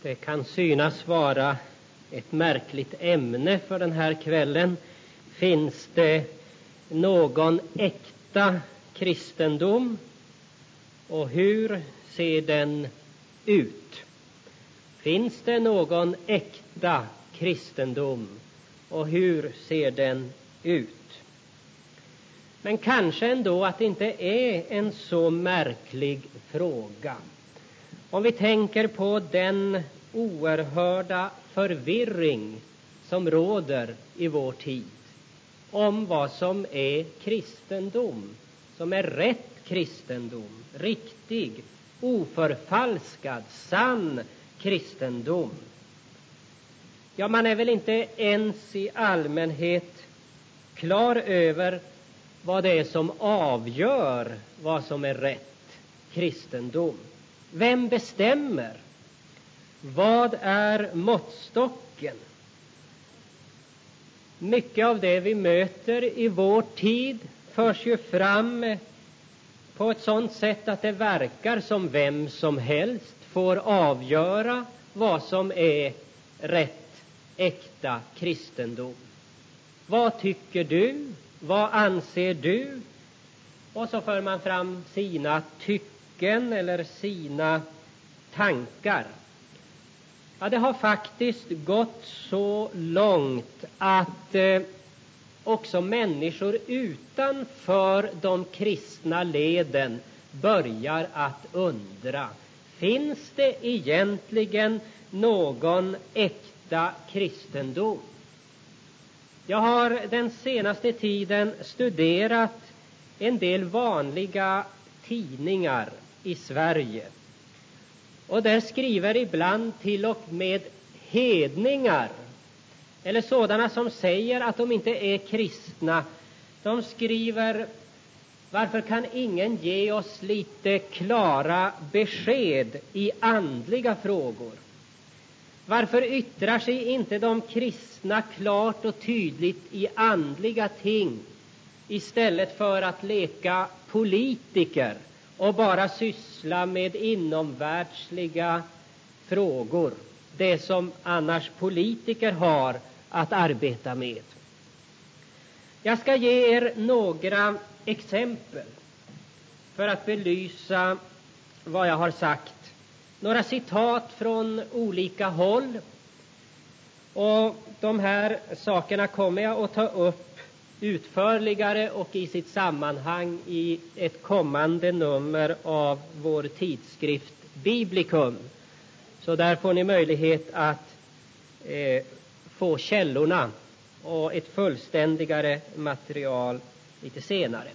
Det kan synas vara ett märkligt ämne för den här kvällen. Finns det någon äkta kristendom? Och hur ser den ut? Finns det någon äkta kristendom? Och hur ser den ut? Men kanske ändå att det inte är en så märklig fråga. Om vi tänker på den oerhörda förvirring som råder i vår tid om vad som är kristendom, som är rätt kristendom, riktig, oförfalskad, sann kristendom. Ja, man är väl inte ens i allmänhet klar över vad det är som avgör vad som är rätt kristendom. Vem bestämmer? Vad är måttstocken? Mycket av det vi möter i vår tid förs ju fram på ett sådant sätt att det verkar som vem som helst får avgöra vad som är rätt, äkta kristendom. Vad tycker du? Vad anser du? Och så för man fram sina tycken eller sina tankar. Ja, det har faktiskt gått så långt att också människor utanför de kristna leden börjar att undra. Finns det egentligen någon äkta kristendom? Jag har den senaste tiden studerat en del vanliga tidningar i Sverige. Och där skriver ibland till och med hedningar, eller sådana som säger att de inte är kristna. De skriver: varför kan ingen ge oss lite klara besked i andliga frågor? Varför yttrar sig inte de kristna klart och tydligt i andliga ting istället för att leka politiker och bara syssla med inomvärldsliga frågor, det som annars politiker har att arbeta med? Jag ska ge er några exempel för att belysa vad jag har sagt. Några citat från olika håll. Och de här sakerna kommer jag att ta upp utförligare och i sitt sammanhang i ett kommande nummer av vår tidskrift Biblicum. Så där får ni möjlighet att få källorna och ett fullständigare material lite senare.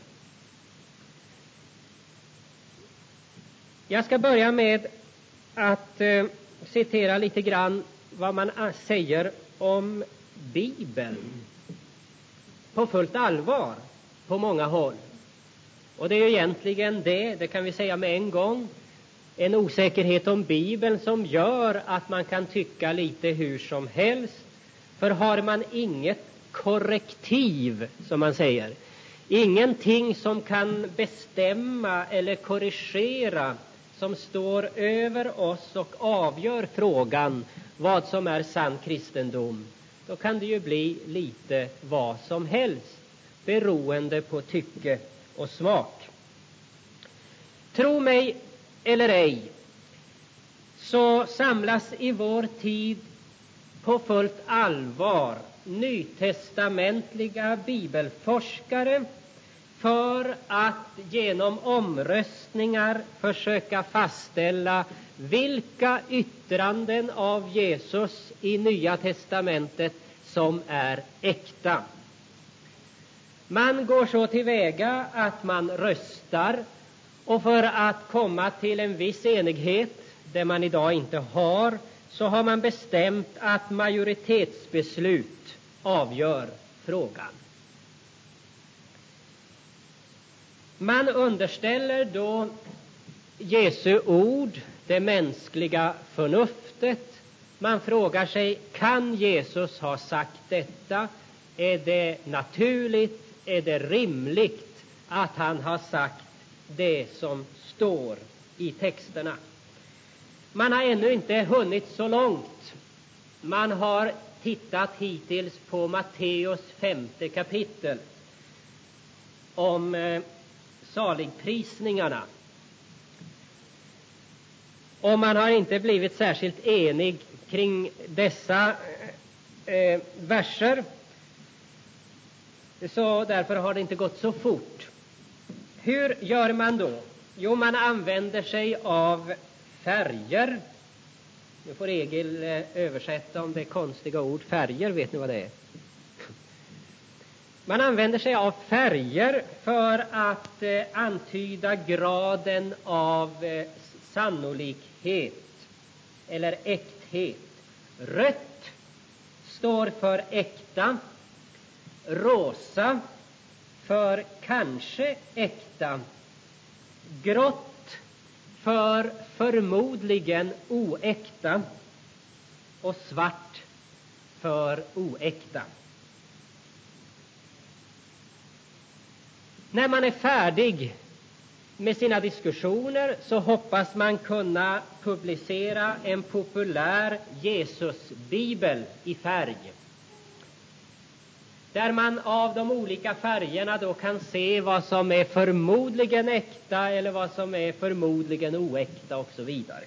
Jag ska börja med att citera lite grann vad man säger om Bibeln på fullt allvar på många håll. Och det är ju egentligen det kan vi säga med en gång, en osäkerhet om Bibeln som gör att man kan tycka lite hur som helst. För har man inget korrektiv, som man säger, ingenting som kan bestämma eller korrigera, som står över oss och avgör frågan vad som är sann kristendom, då kan det ju bli lite vad som helst, beroende på tycke och smak. Tro mig eller ej, så samlas i vår tid på fullt allvar nytestamentliga bibelforskare för att genom omröstningar försöka fastställa vilka yttranden av Jesus i Nya testamentet som är äkta. Man går så tillväga att man röstar, och för att komma till en viss enighet, det man idag inte har, så har man bestämt att majoritetsbeslut avgör frågan. Man underställer då Jesu ord det mänskliga förnuftet. Man frågar sig, kan Jesus ha sagt detta? Är det naturligt? Är det rimligt att han har sagt det som står i texterna? Man har ännu inte hunnit så långt. Man har tittat hittills på Matteus 5:e kapitel om saligprisningarna. Och man har inte blivit särskilt enig kring dessa verser. Så därför har det inte gått så fort. Hur gör man då? Jo, man använder sig av färger. Nu får Egil översätta om det är konstiga ord. Färger, vet ni vad det är? Man använder sig av färger för att antyda graden av sannolikhet eller äkthet. Rött står för äkta, rosa för kanske äkta, grått för förmodligen oäkta och svart för oäkta. När man är färdig med sina diskussioner så hoppas man kunna publicera en populär Jesusbibel i färg, där man av de olika färgerna då kan se vad som är förmodligen äkta eller vad som är förmodligen oäkta och så vidare.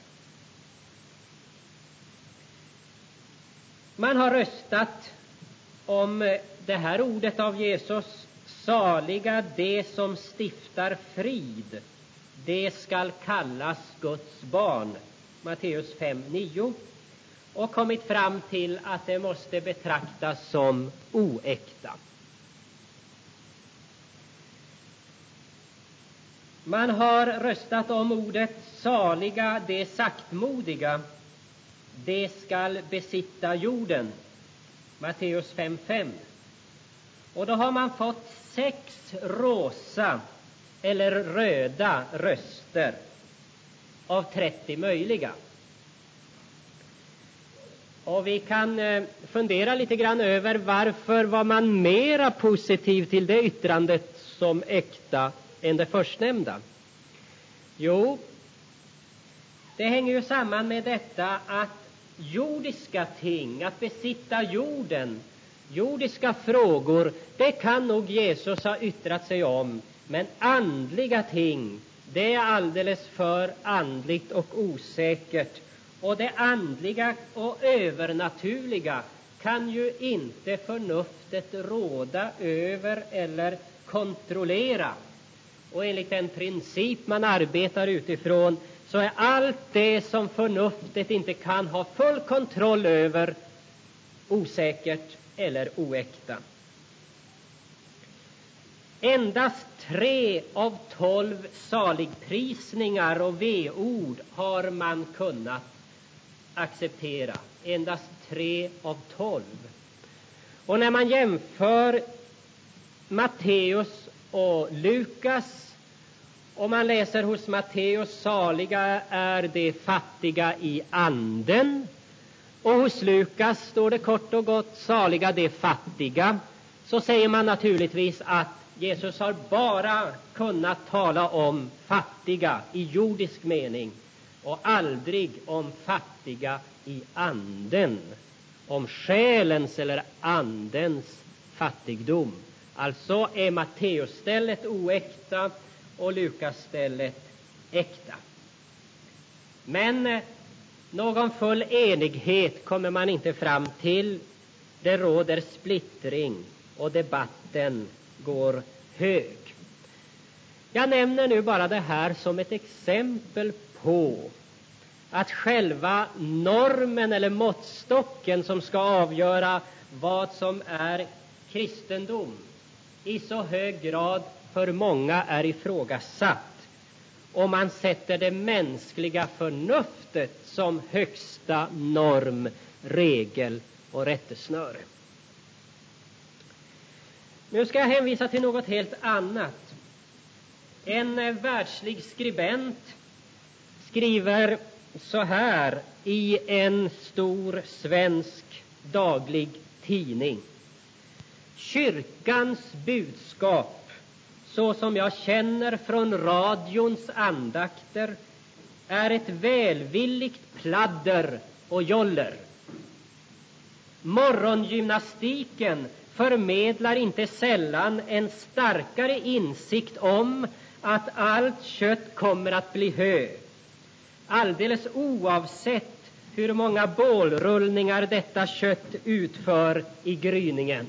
Man har röstat om det här ordet av Jesus: saliga de som stiftar frid, det skall kallas Guds barn. Matteus 5:9. Och kommit fram till att det måste betraktas som oäkta. Man har röstat om ordet saliga de saktmodiga, de skall besitta jorden. Matteus 5:5. Och då har man fått 6 rosa eller röda röster av 30 möjliga. Och vi kan fundera lite grann över varför var man mera positiv till det yttrandet som äkta än det förstnämnda. Jo, det hänger ju samman med detta att jordiska ting, att besitta jorden, jordiska frågor, det kan nog Jesus ha yttrat sig om. Men andliga ting, det är alldeles för andligt och osäkert. Och det andliga och övernaturliga kan ju inte förnuftet råda över eller kontrollera. Och enligt den princip man arbetar utifrån så är allt det som förnuftet inte kan ha full kontroll över osäkert eller oäkta. Endast 3 av 12 saligprisningar och V-ord har man kunnat acceptera. Endast 3 av 12. Och när man jämför Matteus och Lukas, och man läser hos Matteus: saliga är de fattiga i anden, och hos Lukas står det kort och gott: saliga de fattiga, så säger man naturligtvis att Jesus har bara kunnat tala om fattiga i jordisk mening och aldrig om fattiga i anden, om själens eller andens fattigdom. Alltså är Matteus-stället oäkta och Lukas-stället äkta. Men någon full enighet kommer man inte fram till. Det råder splittring och debatten går hög. Jag nämner nu bara det här som ett exempel på att själva normen eller måttstocken som ska avgöra vad som är kristendom i så hög grad för många är ifrågasatt, och man sätter det mänskliga förnuftet som högsta norm, regel och rättesnöre. Nu ska jag hänvisa till något helt annat. En världslig skribent skriver så här i en stor svensk daglig tidning: kyrkans budskap, så som jag känner från radions andakter, är ett välvilligt pladder och joller. Morgongymnastiken förmedlar inte sällan en starkare insikt om att allt kött kommer att bli hö, alldeles oavsett hur många bålrullningar detta kött utför i gryningen.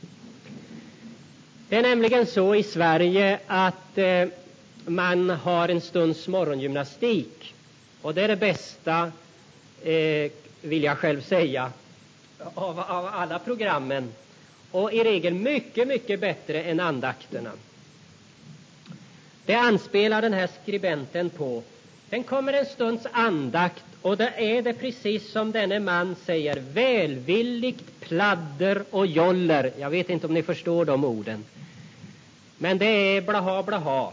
Det är nämligen så i Sverige att man har en stunds morgongymnastik, och det är det bästa, vill jag själv säga, av alla programmen, och i regel mycket, mycket bättre än andakterna. Det anspelar den här skribenten på. Sen kommer en stunds andakt, och det är det precis som denne man säger, välvilligt pladder och joller. Jag vet inte om ni förstår de orden, men det är blaha blaha.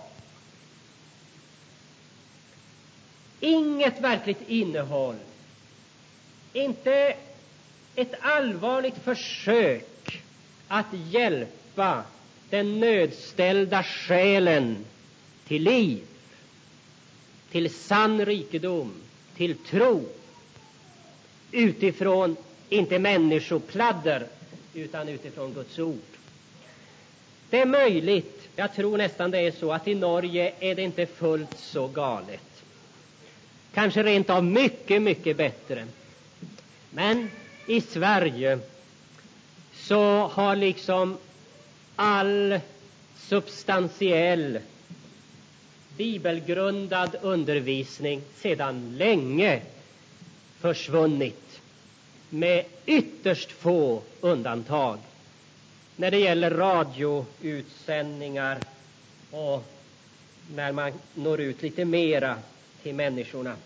Inget verkligt innehåll, inte ett allvarligt försök att hjälpa den nödställda själen till liv, till sann rikedom, till tro, utifrån inte människopladder utan utifrån Guds ord. Det är möjligt, jag tror nästan det är så, att i Norge är det inte fullt så galet. Kanske rent av mycket, mycket bättre. Men i Sverige så har liksom all substantiell bibelgrundad undervisning sedan länge försvunnit, med ytterst få undantag när det gäller radioutsändningar och när man når ut lite mera till människorna.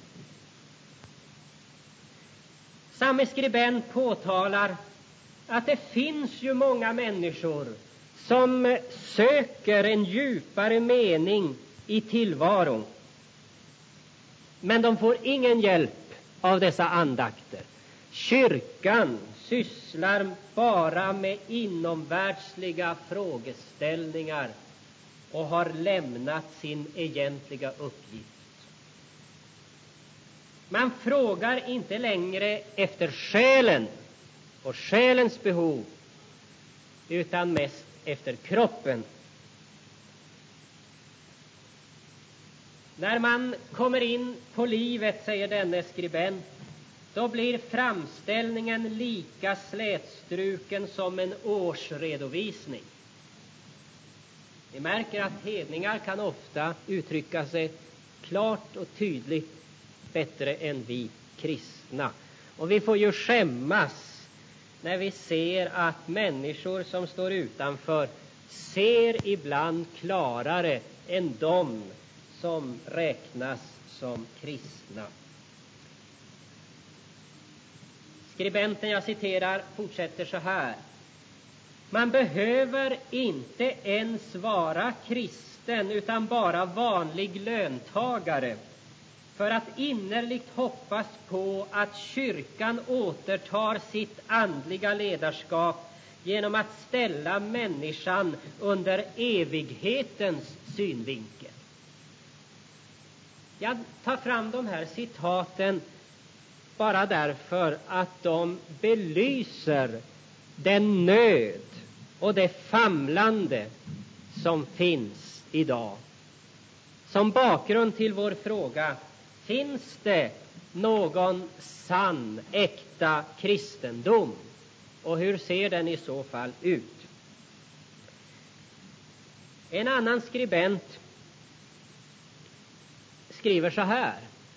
Samme skribent påtalar att det finns ju många människor som söker en djupare mening i tillvaron, men de får ingen hjälp av dessa andakter. Kyrkan sysslar bara med inomvärldsliga frågeställningar och har lämnat sin egentliga uppgift. Man frågar inte längre efter själen och själens behov, utan mest efter kroppen. När man kommer in på livet, säger denne skribent, då blir framställningen lika slätstruken som en årsredovisning. Vi märker att hedningar kan ofta uttrycka sig klart och tydligt bättre än vi kristna. Och vi får ju skämmas när vi ser att människor som står utanför ser ibland klarare än de som räknas som kristna. Skribenten, jag citerar, fortsätter så här: man behöver inte ens vara kristen utan bara vanlig löntagare för att innerligt hoppas på att kyrkan återtar sitt andliga ledarskap genom att ställa människan under evighetens synvinkel. Jag tar fram de här citaten bara därför att de belyser den nöd och det famlande som finns idag. Som bakgrund till vår fråga: finns det någon sann, äkta kristendom? Och hur ser den i så fall ut? En annan skribent skriver så här: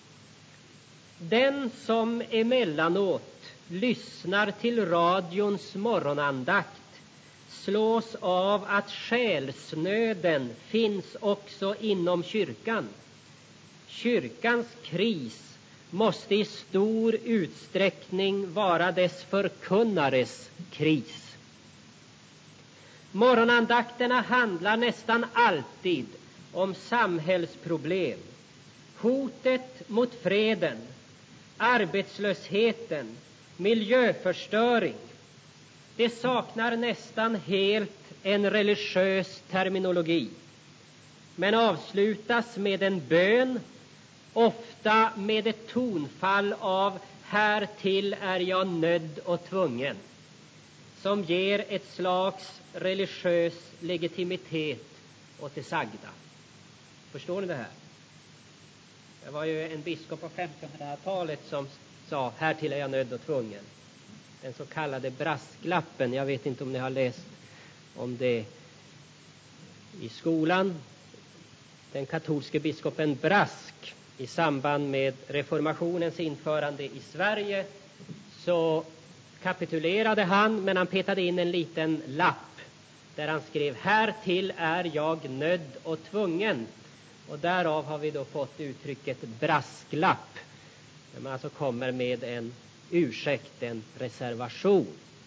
den som emellanåt lyssnar till radions morgonandakt slås av att själsnöden finns också inom kyrkan. Kyrkans kris måste i stor utsträckning vara dess förkunnares kris. Morgonandakterna handlar nästan alltid om samhällsproblem, hotet mot freden, arbetslösheten, miljöförstöring. Det saknar nästan helt en religiös terminologi, men avslutas med en bön ofta med ett tonfall av härtill är jag nödd och tvungen, som ger ett slags religiös legitimitet åt det sagda. Förstår ni det här? Det var ju en biskop på 1500-talet som sa härtill är jag nödd och tvungen. Den så kallade brasklappen. Jag vet inte om ni har läst om det i skolan. Den katolske biskopen Brask, i samband med reformationens införande i Sverige, så kapitulerade han, men han petade in en liten lapp där han skrev härtill är jag nödd och tvungen. Och därav har vi då fått uttrycket brasklapp, när man alltså kommer med en ursäkt, en reservation.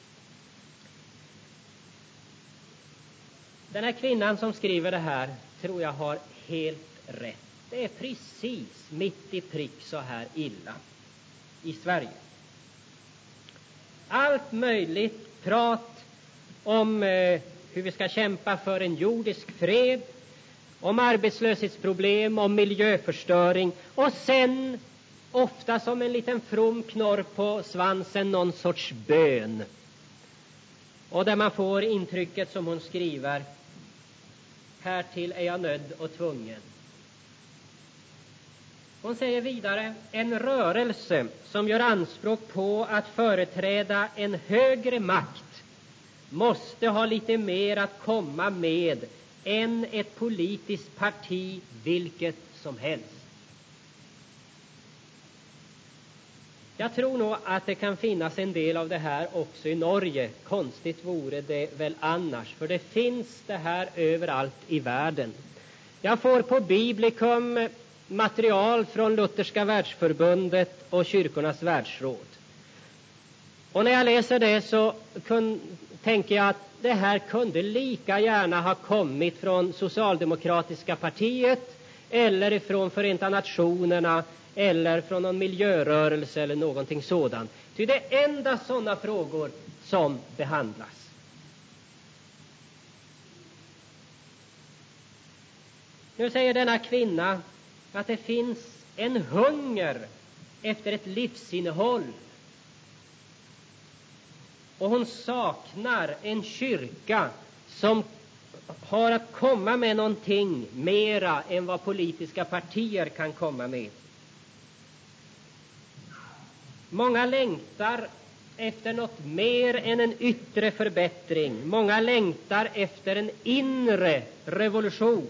Den här kvinnan som skriver det här tror jag har helt rätt. Det är precis mitt i prick så här illa i Sverige. Allt möjligt prat om hur vi ska kämpa för en jordisk fred, om arbetslöshetsproblem, om miljöförstöring, och sen ofta som en liten from knorr på svansen någon sorts bön. Och där man får intrycket som hon skriver, härtill är jag nödd och tvungen. Hon säger vidare, en rörelse som gör anspråk på att företräda en högre makt måste ha lite mer att komma med än ett politiskt parti vilket som helst. Jag tror nog att det kan finnas en del av det här också i Norge. Konstigt vore det väl annars, för det finns det här överallt i världen. Jag får på Biblikum material från Lutherska världsförbundet och Kyrkornas världsråd. Och när jag läser det så tänker jag att det här kunde lika gärna ha kommit från Socialdemokratiska partiet eller från Förenta Nationerna eller från någon miljörörelse eller någonting sådant. Ty det är enda sådana frågor som behandlas. Nu säger denna kvinna att det finns en hunger efter ett livsinnehåll. Och hon saknar en kyrka som har att komma med någonting mera än vad politiska partier kan komma med. Många längtar efter något mer än en yttre förbättring. Många längtar efter en inre revolution.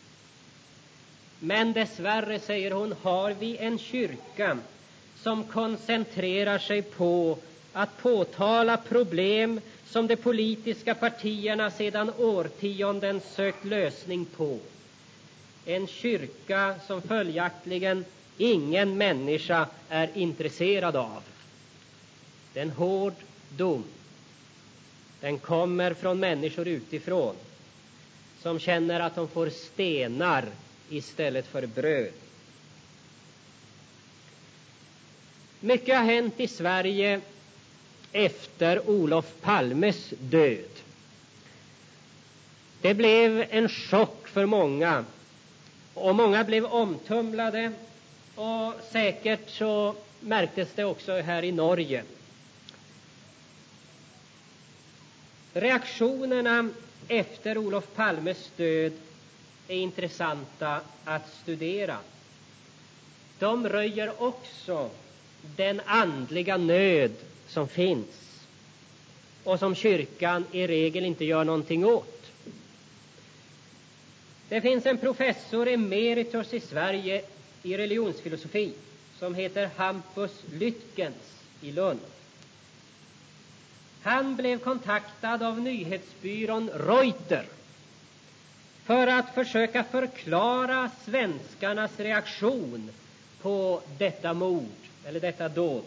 Men dessvärre, säger hon, har vi en kyrka som koncentrerar sig på att påtala problem som de politiska partierna sedan årtionden sökt lösning på. En kyrka som följaktligen ingen människa är intresserad av. Det är en hård dom. Den kommer från människor utifrån som känner att de får stenar istället för bröd. Mycket har hänt i Sverige efter Olof Palmes död. Det blev en chock för många, och många blev omtumlade, och säkert så märktes det också här i Norge. Reaktionerna efter Olof Palmes död är intressanta att studera. De röjer också den andliga nöd som finns och som kyrkan i regel inte gör någonting åt. Det finns en professor emeritus i Sverige i religionsfilosofi som heter Hampus Lytkens i Lund. Han blev kontaktad av nyhetsbyrån Reuter för att försöka förklara svenskarnas reaktion på detta mord eller detta dåd.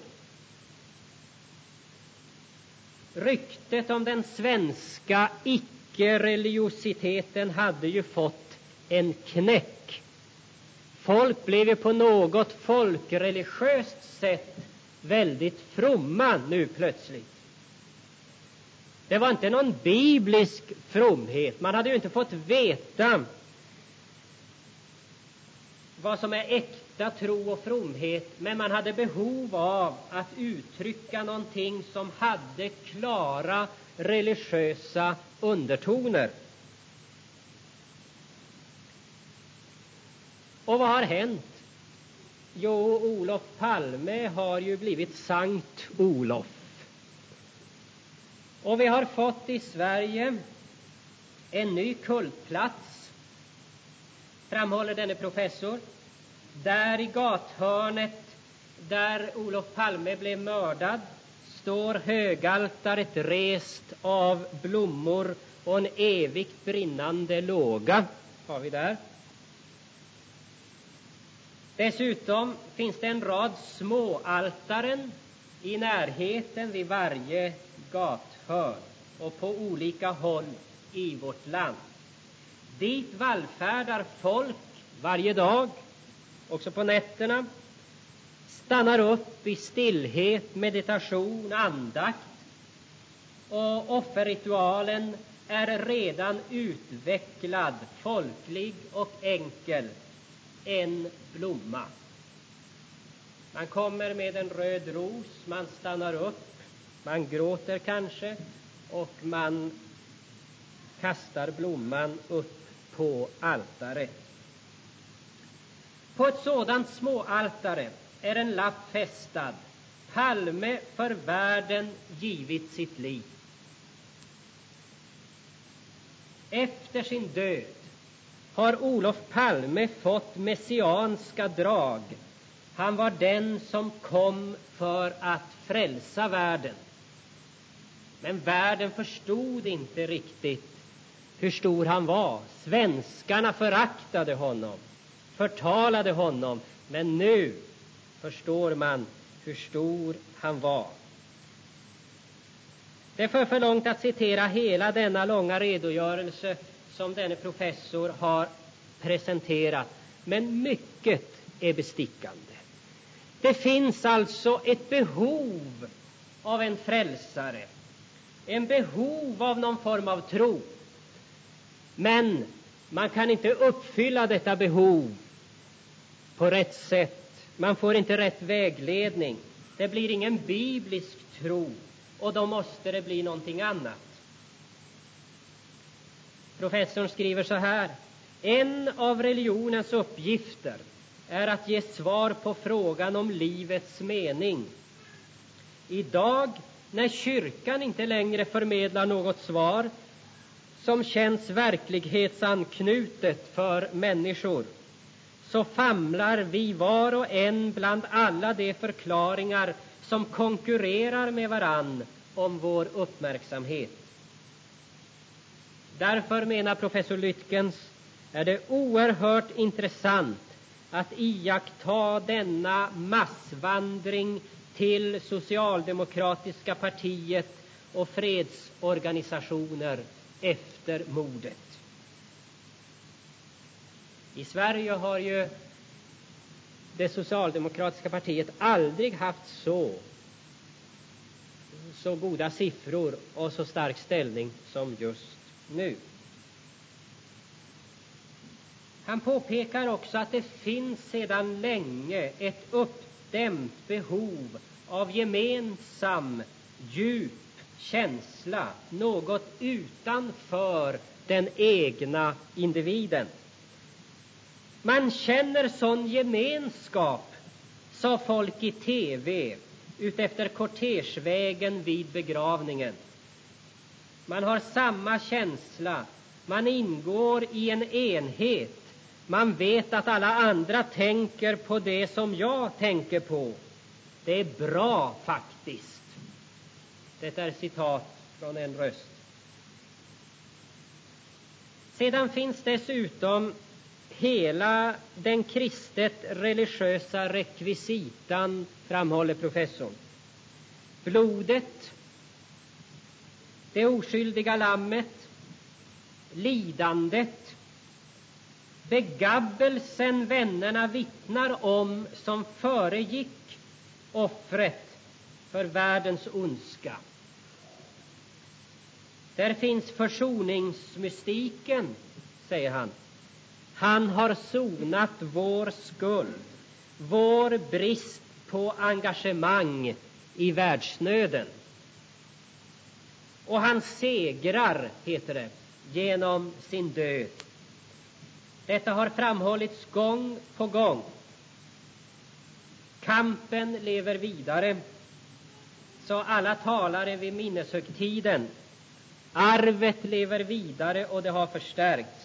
Ryktet om den svenska icke-religiositeten hade ju fått en knäck. Folk blev ju på något folkreligiöst sätt väldigt fromma nu plötsligt. Det var inte någon biblisk fromhet. Man hade ju inte fått veta vad som är äkta äkta tro och fromhet, men man hade behov av att uttrycka någonting som hade klara religiösa undertoner. Och vad har hänt? Jo, Olof Palme har ju blivit Sankt Olof. Och vi har fått i Sverige en ny kultplats, framhåller denne professor, där i gathörnet där Olof Palme blev mördad står högaltaret rest av blommor och en evigt brinnande låga har vi där. Dessutom finns det en rad småaltaren i närheten vid varje gathörn och på olika håll i vårt land. Dit vallfärdar folk varje dag, också på nätterna, stannar upp i stillhet, meditation, andakt, och offerritualen är redan utvecklad, folklig och enkel. En blomma. Man kommer med en röd ros, man stannar upp, man gråter kanske och man kastar blomman upp på altaret. På ett sådant småaltare är en lapp fästad: Palme för världen givit sitt liv. Efter sin död har Olof Palme fått messianska drag. Han var den som kom för att frälsa världen. Men världen förstod inte riktigt hur stor han var. Svenskarna föraktade honom, förtalade honom. Men nu förstår man hur stor han var. Det för för långt att citera hela denna långa redogörelse som denne professor har presenterat, men mycket är bestickande. Det finns alltså ett behov av en frälsare, en behov av någon form av tro, men man kan inte uppfylla detta behov på rätt sätt. Man får inte rätt vägledning. Det blir ingen biblisk tro, och då måste det bli någonting annat. Professorn skriver så här: en av religionens uppgifter är att ge svar på frågan om livets mening. Idag, när kyrkan inte längre förmedlar något svar som känns verklighetsanknutet för människor, så famlar vi var och en bland alla de förklaringar som konkurrerar med varann om vår uppmärksamhet. Därför, menar professor Lytkens, är det oerhört intressant att iaktta denna massvandring till socialdemokratiska partiet och fredsorganisationer efter mordet. I Sverige har ju det socialdemokratiska partiet aldrig haft så goda siffror och så stark ställning som just nu. Han påpekar också att det finns sedan länge ett uppdämt behov av gemensam, djup känsla, något utanför den egna individen. Man känner sån gemenskap, sa folk i TV utefter kortegevägen vid begravningen. Man har samma känsla, man ingår i en enhet, man vet att alla andra tänker på det som jag tänker på. Det är bra faktiskt. Detta är citat från en röst. Sedan finns dessutom hela den kristet religiösa rekvisitan, framhåller professorn. Blodet, det oskyldiga lammet, lidandet, begabelsen vännerna vittnar om som föregick offret för världens ondska. Där finns försoningsmystiken, säger han. Han har sonat vår skuld. vår brist på engagemang i världsnöden. Och han segrar, heter det, genom sin död. Detta har framhållits gång på gång. Kampen lever vidare, så alla talare vid minneshögtiden. Arvet lever vidare och det har förstärkts.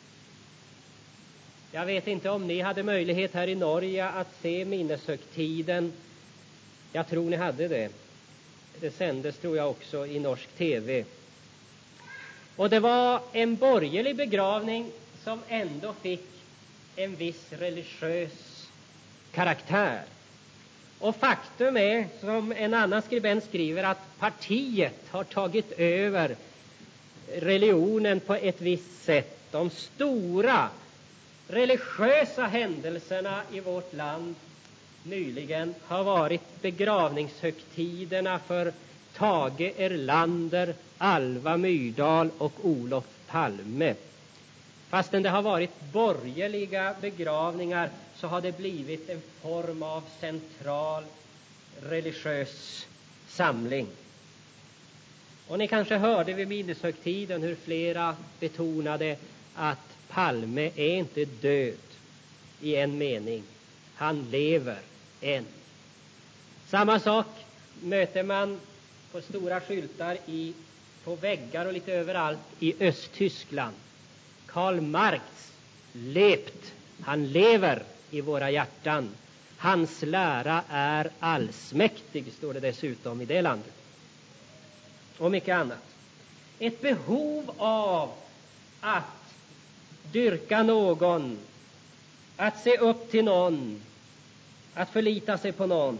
Jag vet inte om ni hade möjlighet här i Norge att se minneshögtiden. Jag tror ni hade det. Det sändes, tror jag, också i norsk tv. Och det var en borgerlig begravning som ändå fick en viss religiös karaktär. Och faktum är, som en annan skribent skriver, att partiet har tagit över religionen på ett visst sätt. De stora religiösa händelserna i vårt land nyligen har varit begravningshögtiderna för Tage Erlander, Alva Myrdal och Olof Palme. Fastän det har varit borgerliga begravningar så har det blivit en form av central religiös samling. Och ni kanske hörde vid minneshögtiden hur flera betonade att Palme är inte död i en mening. Han lever än. Samma sak möter man på stora skyltar på väggar och lite överallt i Östtyskland. Karl Marx lebt. Han lever i våra hjärtan. Hans lära är allsmäktig, står det dessutom i det landet. Och mycket annat. Ett behov av att dyrka någon, att se upp till någon, att förlita sig på någon.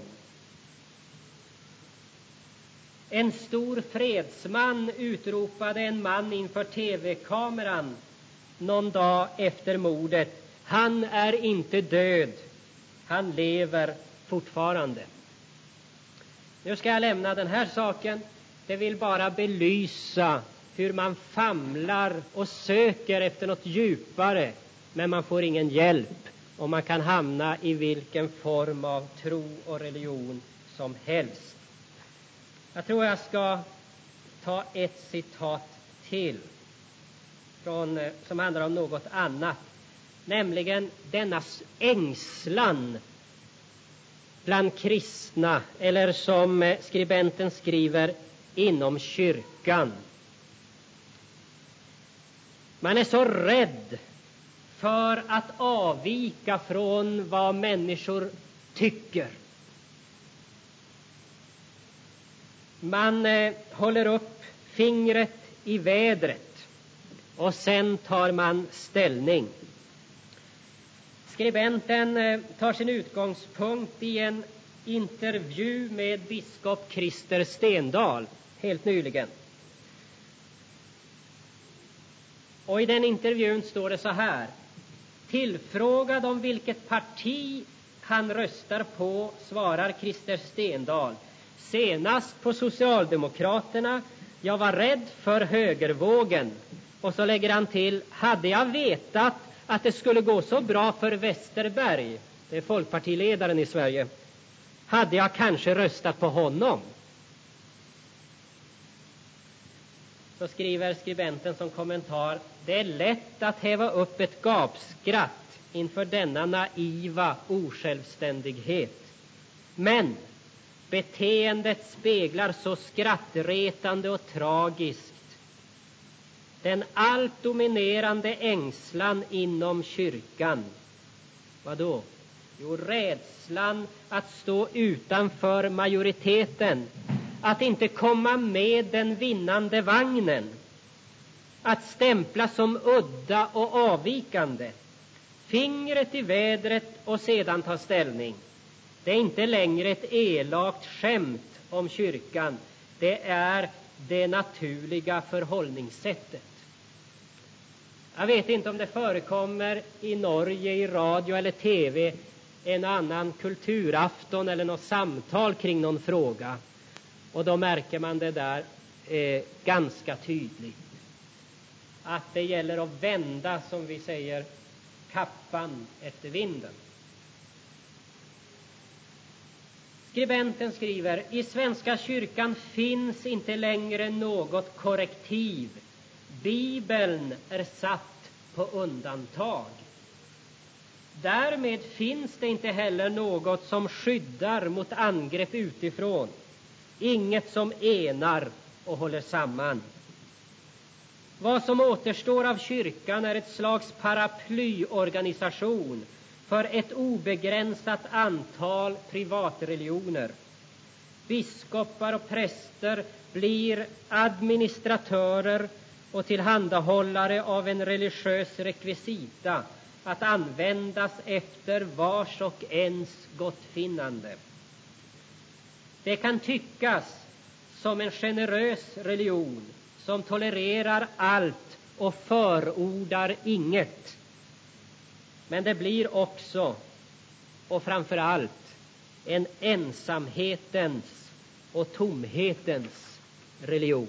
En stor fredsman, utropade en man inför tv-kameran någon dag efter mordet. Han är inte död, han lever fortfarande. Nu ska jag lämna den här saken. Det vill bara belysa hur man famlar och söker efter något djupare, men man får ingen hjälp, och man kan hamna i vilken form av tro och religion som helst. Jag tror jag ska ta ett citat till som handlar om något annat, nämligen denna ängslan bland kristna, eller som skribenten skriver, inom kyrkan. Man är så rädd för att avvika från vad människor tycker. Man håller upp fingret i vädret och sen tar man ställning. Skribenten tar sin utgångspunkt i en intervju med biskop Christer Stendahl helt nyligen. Och i den intervjun står det så här: tillfrågad om vilket parti han röstar på svarar Christer Stendahl: senast på Socialdemokraterna, jag var rädd för högervågen. Och så lägger han till: hade jag vetat att det skulle gå så bra för Westerberg, det är folkpartiledaren i Sverige, hade jag kanske röstat på honom. Så skriver skribenten som kommentar: det är lätt att häva upp ett gapskratt inför denna naiva osjälvständighet. Men beteendet speglar så skrattretande och tragiskt den allt dominerande ängslan inom kyrkan. Vad då? Jo, rädslan att stå utanför majoriteten, att inte komma med den vinnande vagnen, att stämpla som udda och avvikande. Fingret i vädret och sedan ta ställning. Det är inte längre ett elakt skämt om kyrkan. Det är det naturliga förhållningssättet. Jag vet inte om det förekommer i Norge i radio eller tv en annan kulturafton eller något samtal kring någon fråga. Och då märker man det där ganska tydligt. Att det gäller att vända, som vi säger, kappan efter vinden. Skribenten skriver: i Svenska kyrkan finns inte längre något korrektiv. Bibeln är satt på undantag. Därmed finns det inte heller något som skyddar mot angrepp utifrån. Inget som enar och håller samman. Vad som återstår av kyrkan är ett slags paraplyorganisation för ett obegränsat antal privatreligioner. Biskopar och präster blir administratörer och tillhandahållare av en religiös rekvisita att användas efter vars och ens gottfinnande. Det kan tyckas som en generös religion som tolererar allt och förordar inget. Men det blir också och framför allt en ensamhetens och tomhetens religion.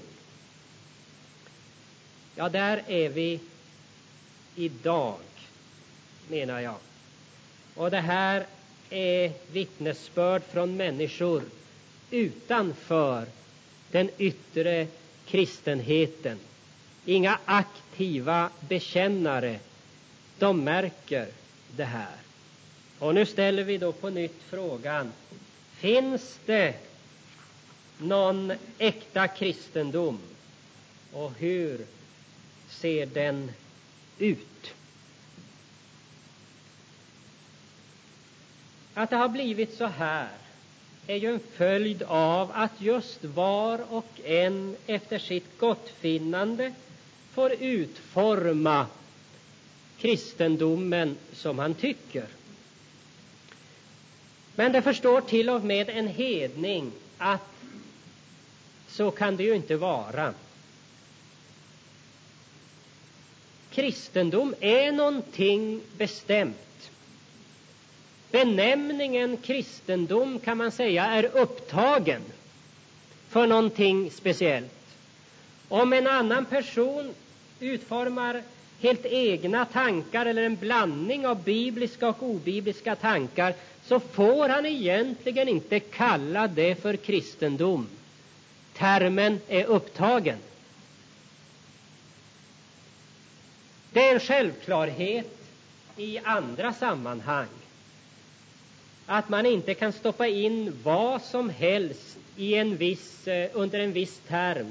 Ja, där är vi idag, menar jag. Och det här är vittnesbörd från människor utanför den yttre kristenheten. Inga aktiva bekännare. De märker det här. Och nu ställer vi då på nytt frågan: finns det någon äkta kristendom? Och hur ser den ut? Att det har blivit så här är ju en följd av att just var och en efter sitt gottfinnande får utforma kristendomen som han tycker. Men det förstår till och med en hedning att så kan det ju inte vara. Kristendom är någonting bestämt. Benämningen kristendom, kan man säga, är upptagen för någonting speciellt. Om en annan person utformar helt egna tankar eller en blandning av bibliska och obibliska tankar, så får han egentligen inte kalla det för kristendom. Termen är upptagen. Det är en självklarhet i andra sammanhang att man inte kan stoppa in vad som helst i under en viss term.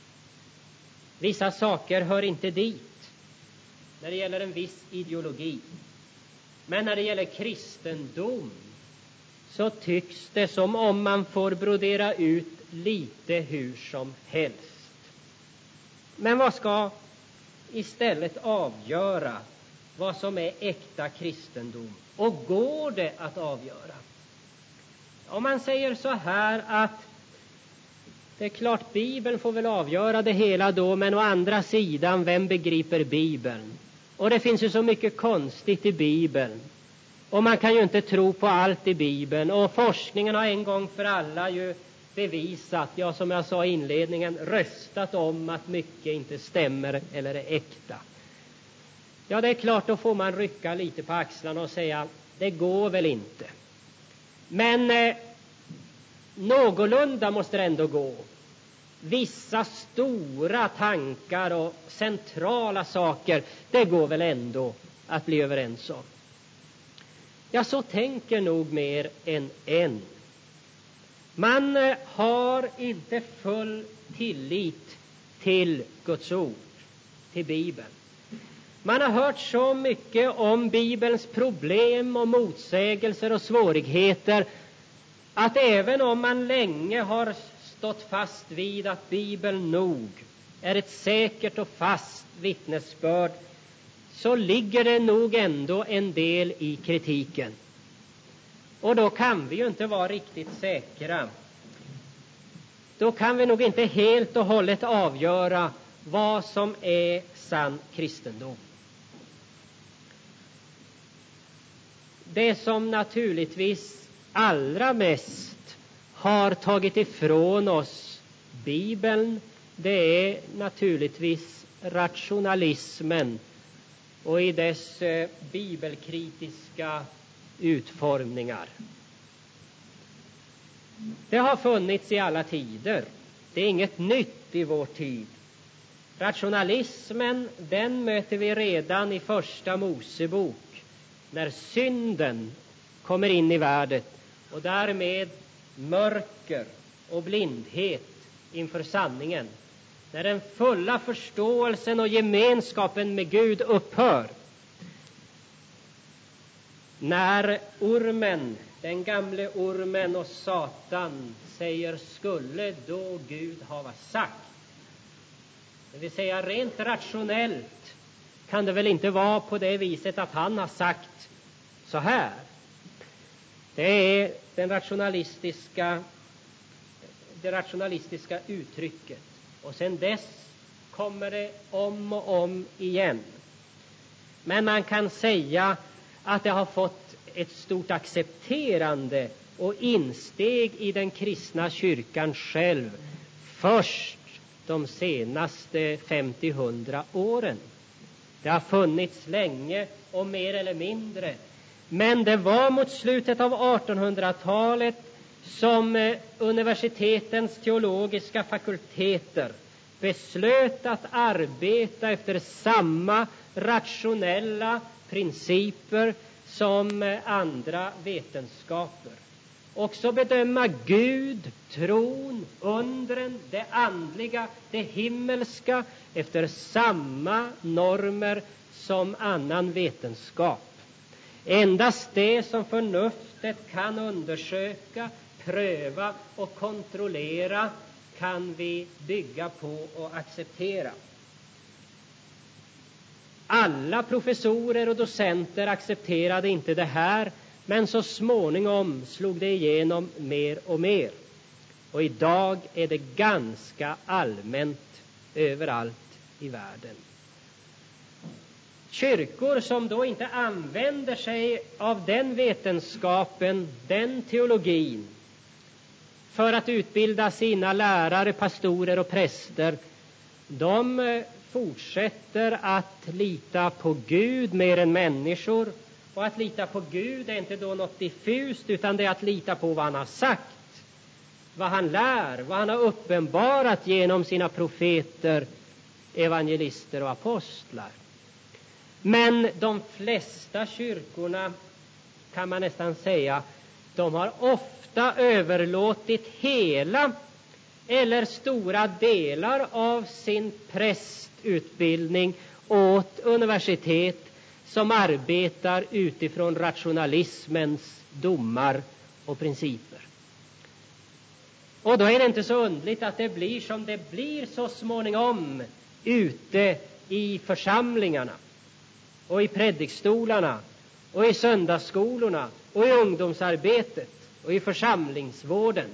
Vissa saker hör inte dit när det gäller en viss ideologi. Men när det gäller kristendom så tycks det som om man får brodera ut lite hur som helst. Men vad ska istället avgöra vad som är äkta kristendom? Och går det att avgöra? Om man säger så här att det är klart, Bibeln får väl avgöra det hela då, men å andra sidan, vem begriper Bibeln? Och det finns ju så mycket konstigt i Bibeln. Och man kan ju inte tro på allt i Bibeln. Och forskningen har en gång för alla ju bevisat, ja, som jag sa i inledningen, röstat om att mycket inte stämmer eller är äkta. Ja, det är klart, då får man rycka lite på axlarna och säga, det går väl inte. Men någorlunda måste det ändå gå. Vissa stora tankar och centrala saker, det går väl ändå att bli överens om. Ja, så tänker nog mer än en. Man har inte full tillit till Guds ord, till Bibeln. Man har hört så mycket om Bibelns problem och motsägelser och svårigheter att även om man länge har stått fast vid att Bibeln nog är ett säkert och fast vittnesbörd, så ligger det nog ändå en del i kritiken. Och då kan vi ju inte vara riktigt säkra. Då kan vi nog inte helt och hållet avgöra vad som är sann kristendom. Det som naturligtvis allra mest har tagit ifrån oss Bibeln, det är naturligtvis rationalismen och i dess bibelkritiska utformningar. Det har funnits i alla tider. Det är inget nytt i vår tid. Rationalismen, den möter vi redan i första Mosebok, när synden kommer in i världen och därmed mörker och blindhet inför sanningen. När den fulla förståelsen och gemenskapen med Gud upphör. När ormen, den gamle ormen och Satan säger skulle då Gud ha sagt. Det vill säga rent rationellt kan det väl inte vara på det viset att han har sagt så här. Det är det rationalistiska uttrycket. Och sen dess kommer det om och om igen. Men man kan säga att det har fått ett stort accepterande och insteg i den kristna kyrkan själv först de senaste 50-100 åren. Det har funnits länge och mer eller mindre. Men det var mot slutet av 1800-talet som universitetens teologiska fakulteter beslöt att arbeta efter samma rationella principer som andra vetenskaper. Också bedöma Gud, tron, undren, det andliga, det himmelska efter samma normer som annan vetenskap. Endast det som förnuftet kan undersöka, pröva och kontrollera kan vi bygga på och acceptera. Alla professorer och docenter accepterade inte det här, men så småningom slog det igenom mer och mer. Och idag är det ganska allmänt överallt i världen. Kyrkor som då inte använder sig av den vetenskapen, den teologin, för att utbilda sina lärare, pastorer och präster, de fortsätter att lita på Gud mer än människor. Och att lita på Gud är inte då något diffust, utan det är att lita på vad han har sagt, vad han lär, vad han har uppenbarat genom sina profeter, evangelister och apostlar. Men de flesta kyrkorna, kan man nästan säga, de har ofta överlåtit hela eller stora delar av sin prästutbildning åt universitet som arbetar utifrån rationalismens domar och principer. Och då är det inte så underligt att det blir som det blir så småningom ute i församlingarna och i predikstolarna och i söndagsskolorna och i ungdomsarbetet och i församlingsvården.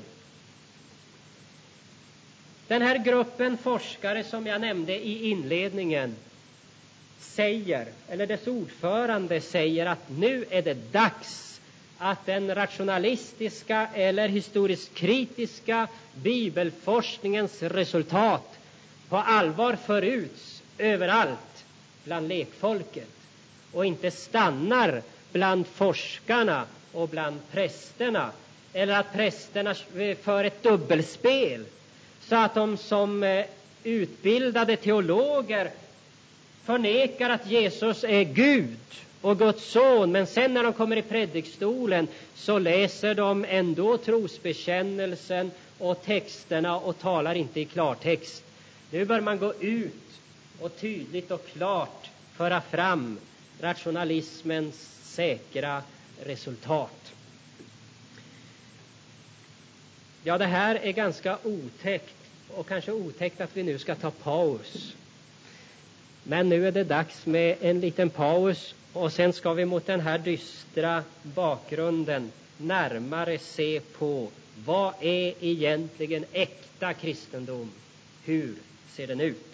Den här gruppen forskare som jag nämnde i inledningen säger, eller dess ordförande säger, att nu är det dags att den rationalistiska eller historiskt kritiska bibelforskningens resultat på allvar föruts överallt bland lekfolket och inte stannar bland forskarna och bland prästerna, eller att prästerna för ett dubbelspel så att de som utbildade teologer förnekar att Jesus är Gud och Guds son, men sen när de kommer i predikstolen så läser de ändå trosbekännelsen och texterna och talar inte i klartext. Nu bör man gå ut och tydligt och klart föra fram rationalismens säkra resultat. Ja, det här är ganska otäckt, och kanske otäckt att vi nu ska ta paus. Men nu är det dags med en liten paus, och sen ska vi mot den här dystra bakgrunden närmare se på vad är egentligen äkta kristendom. Hur ser den ut?